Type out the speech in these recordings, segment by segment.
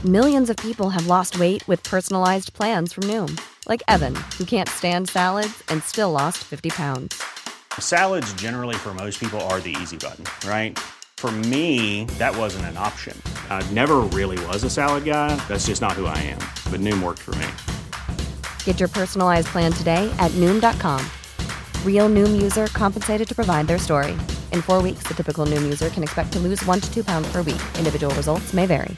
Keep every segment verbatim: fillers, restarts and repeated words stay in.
Millions of people have lost weight with personalized plans from Noom. Like Evan, who can't stand salads and still lost fifty pounds. Salads generally for most people are the easy button, right? For me, that wasn't an option. I never really was a salad guy. That's just not who I am. But Noom worked for me. Get your personalized plan today at Noom dot com. Real Noom user compensated to provide their story. In four weeks, the typical Noom user can expect to lose one to two pounds per week. Individual results may vary.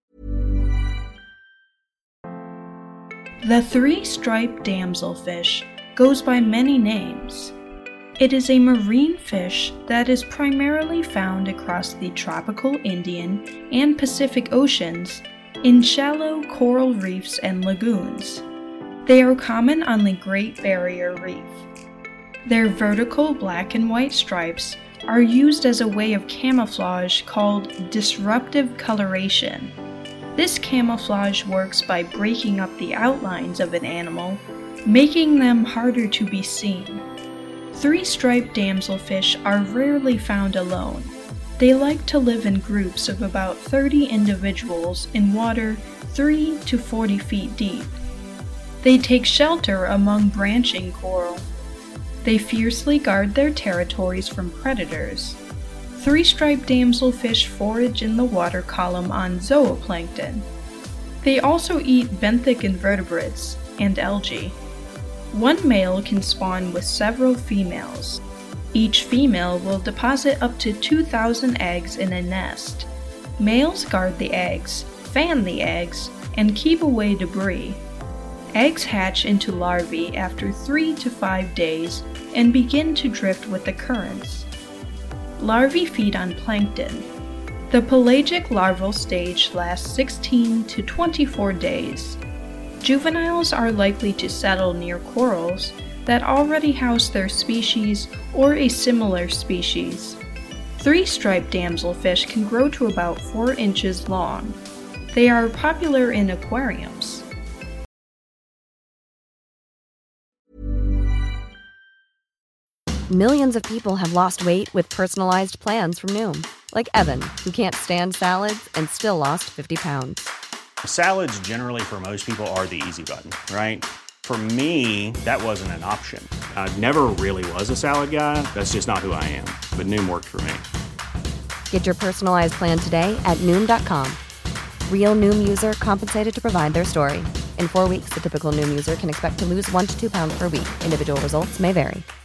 The three-striped damselfish goes by many names. It is a marine fish that is primarily found across the tropical Indian and Pacific Oceans in shallow coral reefs and lagoons. They are common on the Great Barrier Reef. Their vertical black and white stripes are used as a way of camouflage called disruptive coloration. This camouflage works by breaking up the outlines of an animal, making them harder to be seen. Three-striped damselfish are rarely found alone. They like to live in groups of about thirty individuals in water three to forty feet deep. They take shelter among branching coral. They fiercely guard their territories from predators. Three-striped damselfish forage in the water column on zooplankton. They also eat benthic invertebrates and algae. One male can spawn with several females. Each female will deposit up to two thousand eggs in a nest. Males guard the eggs, fan the eggs, and keep away debris. Eggs hatch into larvae after three to five days and begin to drift with the currents. Larvae feed on plankton. The pelagic larval stage lasts sixteen to twenty-four days. Juveniles are likely to settle near corals that already house their species or a similar species. Three-striped damselfish can grow to about four inches long. They are popular in aquariums. Millions of people have lost weight with personalized plans from Noom. Like Evan, who can't stand salads and still lost fifty pounds. Salads generally for most people are the easy button, right? For me, that wasn't an option. I never really was a salad guy. That's just not who I am. But Noom worked for me. Get your personalized plan today at Noom dot com. Real Noom user compensated to provide their story. In four weeks, the typical Noom user can expect to lose one to two pounds per week. Individual results may vary.